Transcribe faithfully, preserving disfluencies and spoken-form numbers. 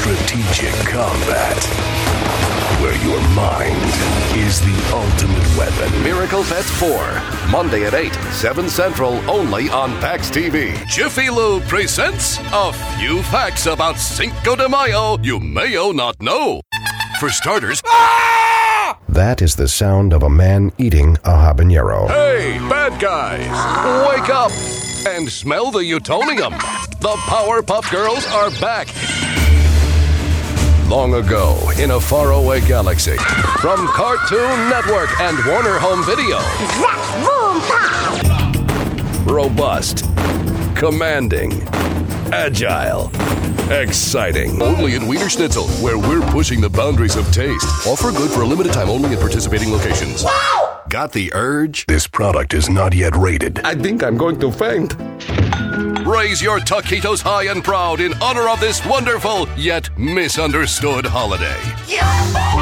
strategic combat, where your mind is the ultimate weapon. Miracle Pets four, Monday at eight, seven Central, only on PAX T V. Jiffy Lube presents a few facts about Cinco de Mayo you mayo not know. For starters, ah! That is the sound of a man eating a habanero. Hey, bad guys, wake up and smell the Utonium. The Powerpuff Girls are back. Long ago, in a faraway galaxy, from Cartoon Network and Warner Home Video. Robust, commanding, agile, exciting. Only in Wiener Schnitzel, where we're pushing the boundaries of taste. Offer good for a limited time only at participating locations. Wow! Got the urge? This product is not yet rated. I think I'm going to faint. Raise your taquitos high and proud in honor of this wonderful yet misunderstood holiday. Yeah!